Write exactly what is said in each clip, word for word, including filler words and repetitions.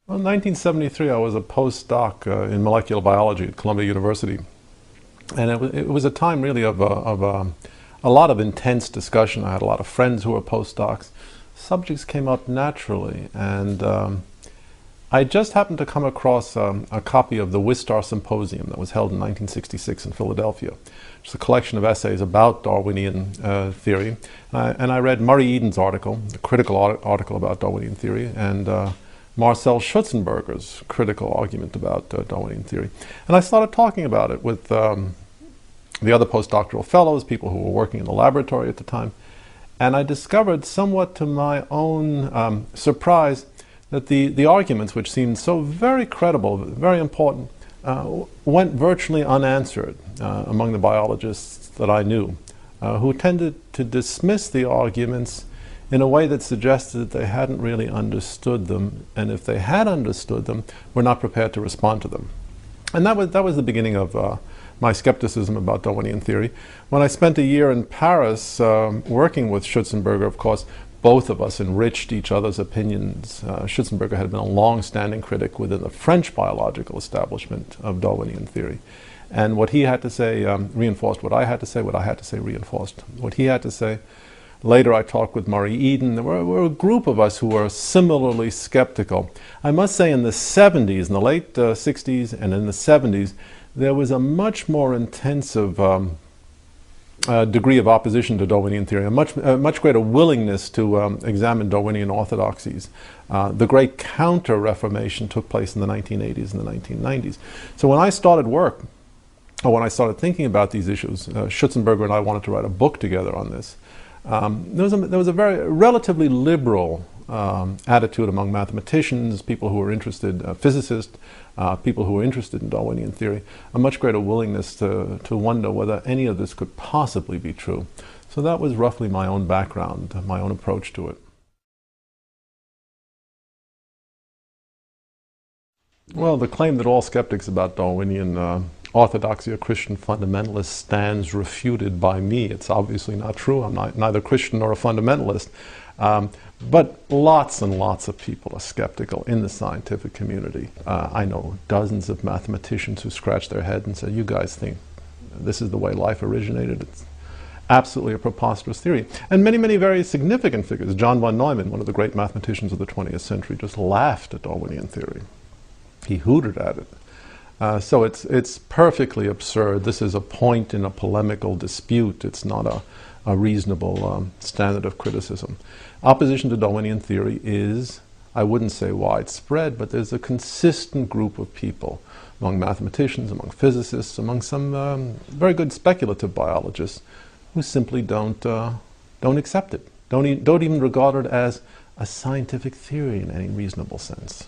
Well, in nineteen seventy-three, I was a postdoc uh, in molecular biology at Columbia University. And it was, it was a time really of, uh, of um, a lot of intense discussion. I had a lot of friends who were postdocs. Subjects came up naturally. And um, I just happened to come across um, a copy of the Wistar Symposium that was held in nineteen sixty-six in Philadelphia. It's a collection of essays about Darwinian uh, theory. Uh, and I read Murray Eden's article, a critical art article about Darwinian theory, and uh, Marcel Schutzenberger's critical argument about uh, Darwinian theory. And I started talking about it with um, the other postdoctoral fellows, people who were working in the laboratory at the time. And I discovered, somewhat to my own um, surprise, that the, the arguments, which seemed so very credible, very important, uh, went virtually unanswered uh, among the biologists that I knew, uh, who tended to dismiss the arguments in a way that suggested that they hadn't really understood them, and if they had understood them, were not prepared to respond to them. And that was, that was the beginning of uh, my skepticism about Darwinian theory. When I spent a year in Paris um, working with Schutzenberger, of course, both of us enriched each other's opinions. Uh, Schutzenberger had been a long-standing critic within the French biological establishment of Darwinian theory. And what he had to say um, reinforced what I had to say, what I had to say reinforced what he had to say. Later I talked with Murray Eden. There were, were a group of us who were similarly skeptical. I must say in the seventies, in the late uh, sixties and in the seventies, there was a much more intensive um, uh, degree of opposition to Darwinian theory, a much, uh, much greater willingness to um, examine Darwinian orthodoxies. Uh, the great counter-reformation took place in the nineteen eighties and the nineteen nineties. So when I started work, or when I started thinking about these issues, uh, Schutzenberger and I wanted to write a book together on this. Um, there, was a, there was a very relatively liberal um, attitude among mathematicians, people who were interested, uh, physicists, uh, people who were interested in Darwinian theory, a much greater willingness to, to wonder whether any of this could possibly be true. So that was roughly my own background, my own approach to it. Well, the claim that all skeptics about Darwinian uh, orthodoxy or Christian fundamentalists stands refuted by me. It's obviously not true. I'm not, neither Christian nor a fundamentalist. Um, but lots and lots of people are skeptical in the scientific community. Uh, I know dozens of mathematicians who scratch their head and say, you guys think this is the way life originated? It's absolutely a preposterous theory. And many, many very significant figures. John von Neumann, one of the great mathematicians of the twentieth century, just laughed at Darwinian theory. He hooted at it. Uh, so it's, it's perfectly absurd. This is a point in a polemical dispute. It's not a, a reasonable um, standard of criticism. Opposition to Darwinian theory is, I wouldn't say widespread, but there's a consistent group of people among mathematicians, among physicists, among some um, very good speculative biologists who simply don't, uh, don't accept it, don't, e don't even regard it as a scientific theory in any reasonable sense.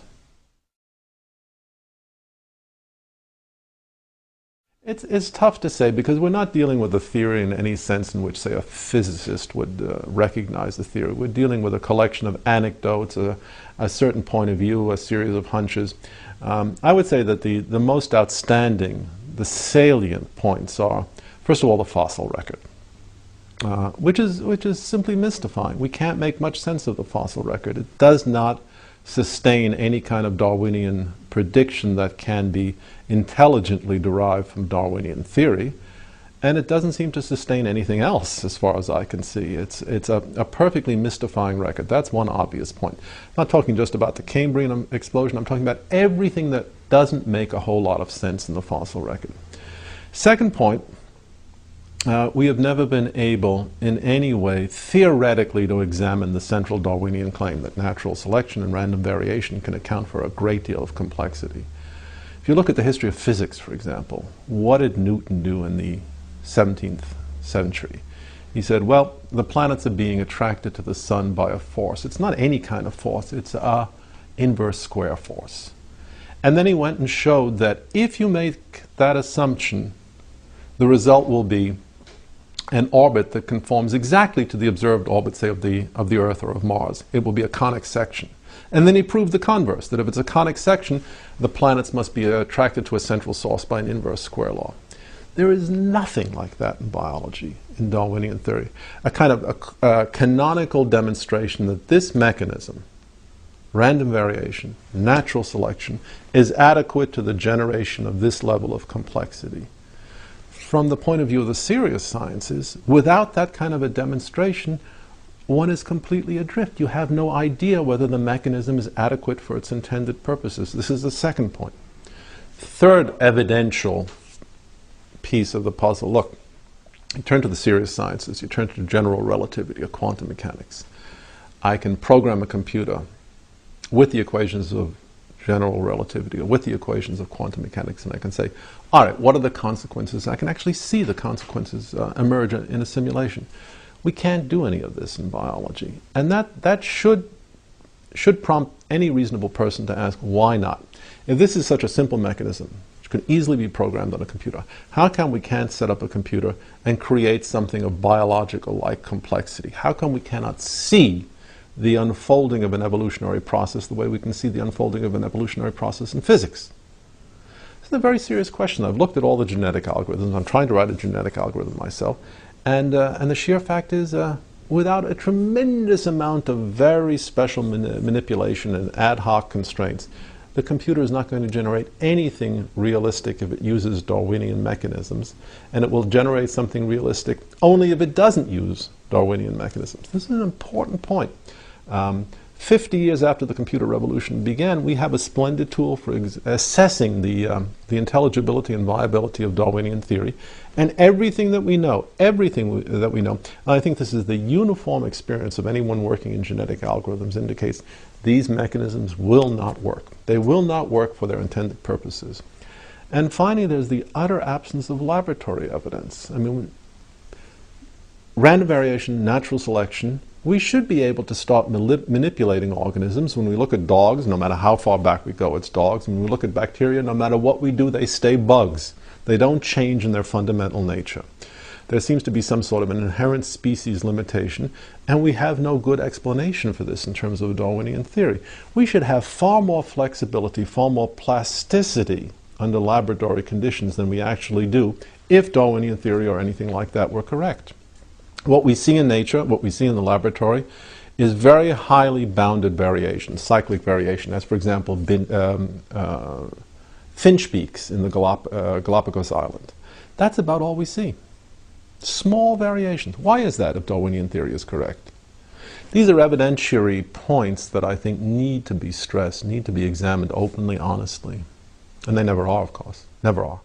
It's, it's tough to say because we're not dealing with a theory in any sense in which, say, a physicist would uh, recognize the theory. We're dealing with a collection of anecdotes, a, a certain point of view, a series of hunches. Um, I would say that the, the most outstanding, the salient points are, first of all, the fossil record, uh, which is, which is simply mystifying. We can't make much sense of the fossil record. It does not sustain any kind of Darwinian prediction that can be intelligently derived from Darwinian theory, and it doesn't seem to sustain anything else as far as I can see. It's, it's a, a perfectly mystifying record. That's one obvious point. I'm not talking just about the Cambrian explosion, I'm talking about everything that doesn't make a whole lot of sense in the fossil record. Second point, Uh, we have never been able in any way theoretically to examine the central Darwinian claim that natural selection and random variation can account for a great deal of complexity. If you look at the history of physics, for example, what did Newton do in the seventeenth century? He said, well, the planets are being attracted to the sun by a force. It's not any kind of force, it's a inverse square force. And then he went and showed that if you make that assumption, the result will be an orbit that conforms exactly to the observed orbit, say, of the, of the Earth or of Mars. It will be a conic section. And then he proved the converse, that if it's a conic section, the planets must be attracted to a central source by an inverse square law. There is nothing like that in biology, in Darwinian theory. A kind of a, a canonical demonstration that this mechanism, random variation, natural selection, is adequate to the generation of this level of complexity. From the point of view of the serious sciences, without that kind of a demonstration, one is completely adrift. You have no idea whether the mechanism is adequate for its intended purposes. This is the second point. Third evidential piece of the puzzle. Look, you turn to the serious sciences, you turn to general relativity or quantum mechanics. I can program a computer with the equations of general relativity or with the equations of quantum mechanics, and I can say, all right, what are the consequences? I can actually see the consequences uh, emerge in a simulation. We can't do any of this in biology. And that, that should, should prompt any reasonable person to ask, why not? If this is such a simple mechanism, which can easily be programmed on a computer, how come we can't set up a computer and create something of biological-like complexity? How come we cannot see the unfolding of an evolutionary process the way we can see the unfolding of an evolutionary process in physics? This is a very serious question. I've looked at all the genetic algorithms. I'm trying to write a genetic algorithm myself. And, uh, and the sheer fact is, uh, without a tremendous amount of very special mani manipulation and ad hoc constraints, the computer is not going to generate anything realistic if it uses Darwinian mechanisms, and it will generate something realistic only if it doesn't use Darwinian mechanisms. This is an important point. Um, fifty years after the computer revolution began, we have a splendid tool for ex assessing the, um, the intelligibility and viability of Darwinian theory. And everything that we know, everything we, that we know, and I think this is the uniform experience of anyone working in genetic algorithms, indicates these mechanisms will not work. They will not work for their intended purposes. And finally, there's the utter absence of laboratory evidence. I mean, random variation, natural selection, we should be able to start manipulating organisms. When we look at dogs, no matter how far back we go, it's dogs. When we look at bacteria, no matter what we do, they stay bugs. They don't change in their fundamental nature. There seems to be some sort of an inherent species limitation, and we have no good explanation for this in terms of Darwinian theory. We should have far more flexibility, far more plasticity under laboratory conditions than we actually do if Darwinian theory or anything like that were correct. What we see in nature, what we see in the laboratory, is very highly bounded variation, cyclic variation, as for example, bin, um, uh, finch beaks in the Galap uh, Galapagos Island. That's about all we see. Small variations. Why is that if Darwinian theory is correct? These are evidentiary points that I think need to be stressed, need to be examined openly, honestly. And they never are, of course. Never are.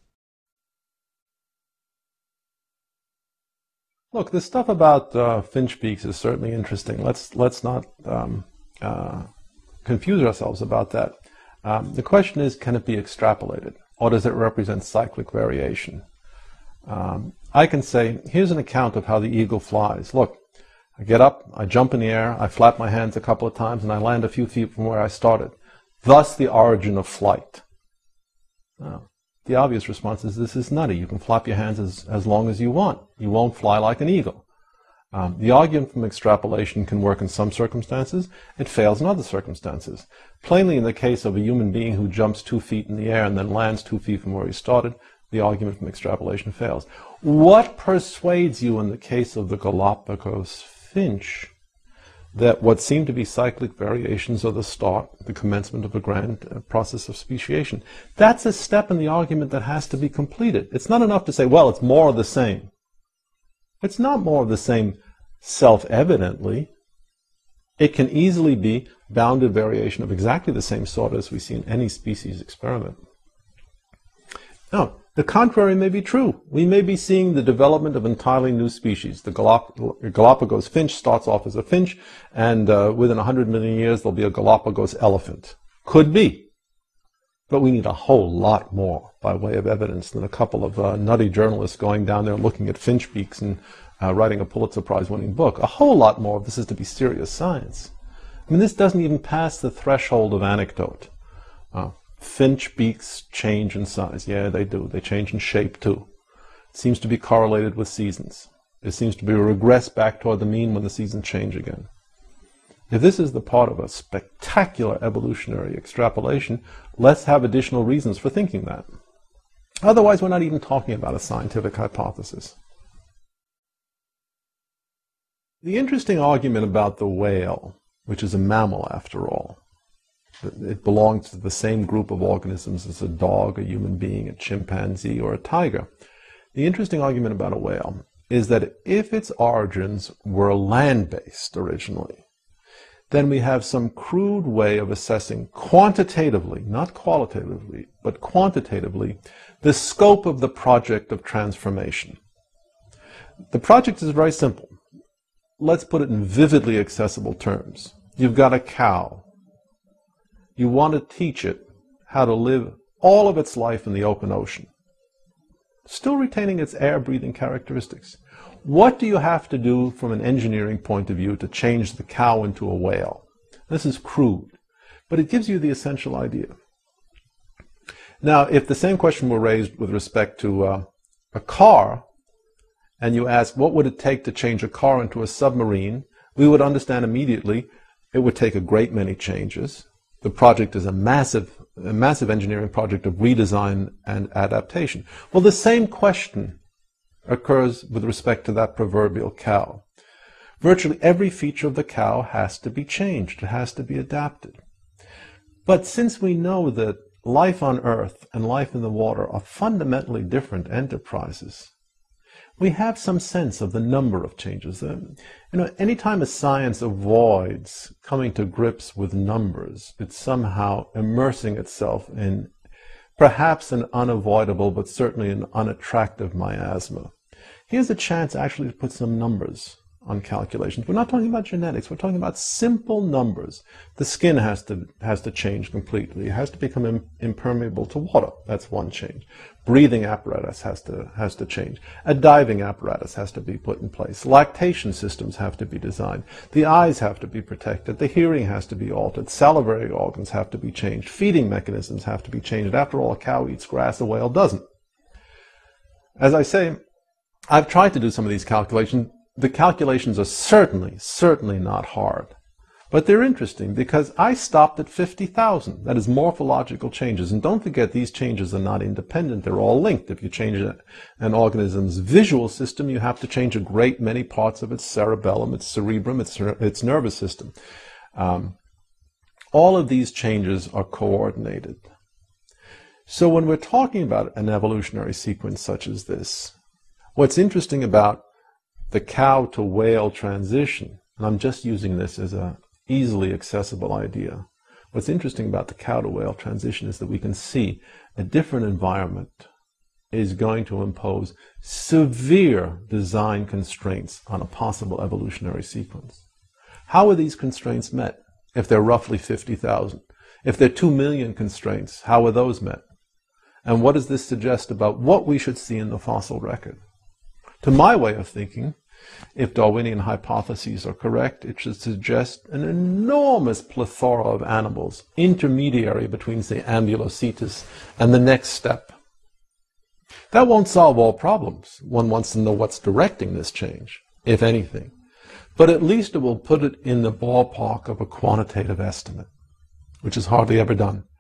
Look, the stuff about uh, finch beaks is certainly interesting. Let's, let's not um, uh, confuse ourselves about that. Um, the question is, can it be extrapolated? Or does it represent cyclic variation? Um, I can say, here's an account of how the eagle flies. Look, I get up, I jump in the air, I flap my hands a couple of times, and I land a few feet from where I started. Thus the origin of flight. Oh. The obvious response is, this is nutty. You can flap your hands as, as long as you want. You won't fly like an eagle. Um, the argument from extrapolation can work in some circumstances. It fails in other circumstances. Plainly, in the case of a human being who jumps two feet in the air and then lands two feet from where he started, the argument from extrapolation fails. What persuades you in the case of the Galapagos finch that what seem to be cyclic variations are the start, the commencement of a grand uh, process of speciation? That's a step in the argument that has to be completed. It's not enough to say, well, it's more of the same. It's not more of the same self-evidently. It can easily be bounded variation of exactly the same sort as we see in any species experiment. Now, the contrary may be true. We may be seeing the development of entirely new species. The Galap Galapagos finch starts off as a finch, and uh, within one hundred million years there'll be a Galapagos elephant. Could be. But we need a whole lot more by way of evidence than a couple of uh, nutty journalists going down there looking at finch beaks and uh, writing a Pulitzer Prize winning book. A whole lot more if this is to be serious science. I mean, this doesn't even pass the threshold of anecdote. Uh, Finch beaks change in size. Yeah, they do. They change in shape too. It seems to be correlated with seasons. It seems to be a regress back toward the mean when the seasons change again. If this is the part of a spectacular evolutionary extrapolation, let's have additional reasons for thinking that. Otherwise, we're not even talking about a scientific hypothesis. The interesting argument about the whale, which is a mammal after all, It belongs to the same group of organisms as a dog, a human being, a chimpanzee, or a tiger. The interesting argument about a whale is that if its origins were land-based originally, then we have some crude way of assessing quantitatively, not qualitatively, but quantitatively, the scope of the project of transformation. The project is very simple. Let's put it in vividly accessible terms. You've got a cow. You want to teach it how to live all of its life in the open ocean, still retaining its air-breathing characteristics. What do you have to do from an engineering point of view to change the cow into a whale? This is crude, but it gives you the essential idea. Now, if the same question were raised with respect to uh, a car, and you ask what would it take to change a car into a submarine, we would understand immediately it would take a great many changes. The project is a massive, a massive engineering project of redesign and adaptation. Well, the same question occurs with respect to that proverbial cow. Virtually every feature of the cow has to be changed. It has to be adapted. But since we know that life on Earth and life in the water are fundamentally different enterprises, we have some sense of the number of changes. Um, you know, anytime a science avoids coming to grips with numbers, it's somehow immersing itself in perhaps an unavoidable, but certainly an unattractive miasma. Here's a chance actually to put some numbers on calculations. We're not talking about genetics. We're talking about simple numbers. The skin has to has to change completely. It has to become im impermeable to water. That's one change. Breathing apparatus has to has to change. A diving apparatus has to be put in place. Lactation systems have to be designed. The eyes have to be protected. The hearing has to be altered. Salivary organs have to be changed. Feeding mechanisms have to be changed. After all, a cow eats grass, a whale doesn't. As I say, I've tried to do some of these calculations. The calculations are certainly, certainly not hard. But they're interesting because I stopped at fifty thousand. That is morphological changes. And don't forget, these changes are not independent. They're all linked. If you change a, an organism's visual system, you have to change a great many parts of its cerebellum, its cerebrum, its, its nervous system. Um, all of these changes are coordinated. So when we're talking about an evolutionary sequence such as this, what's interesting about the cow to whale transition, and I'm just using this as a easily accessible idea. What's interesting about the cow to whale transition is that we can see a different environment is going to impose severe design constraints on a possible evolutionary sequence. How are these constraints met? If they're roughly fifty thousand. If they're two million constraints, how are those met? And what does this suggest about what we should see in the fossil record? To my way of thinking, if Darwinian hypotheses are correct, it should suggest an enormous plethora of animals, intermediary between, say, Ambulocetus and the next step. That won't solve all problems. One wants to know what's directing this change, if anything. But at least it will put it in the ballpark of a quantitative estimate, which is hardly ever done.